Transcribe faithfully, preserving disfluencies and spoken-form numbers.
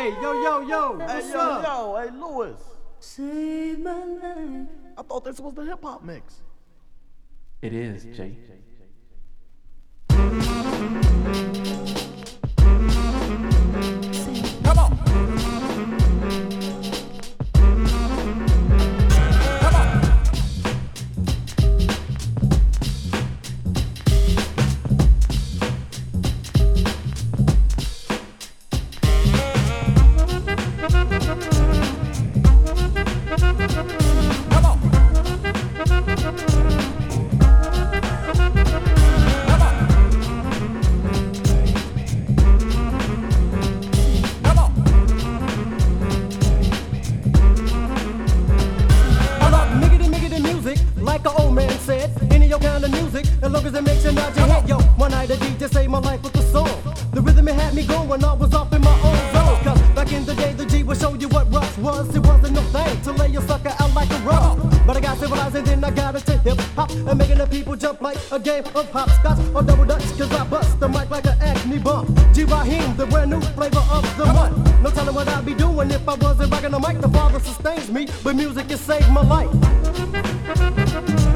Hey, yo, yo, yo, Hey, what's yo, up? yo, hey, Lewis. Save my life. I thought this was the hip hop mix. It is, Jay. Come on. Come on. Come on. Come on. Come on. I'm up miggity miggity music, like an old man said. Any your kind of music, as long as it makes you nod your head. Yo, one night a D J saved my life with the song. The rhythm it had me going, I was off in my own zone. Cause back in the day, the G would show you what rush was. It wasn't no thing to lay your sucker out like a rug. But I got civilized and then I got into hip hop and making the people jump like a game of hopscotch or double dutch. Cause I bust the mic like an acne bump. G Raheem, the brand new flavor of the month. No telling what I'd be doing if I wasn't rocking the mic. The Father sustains me, but music has saved my life.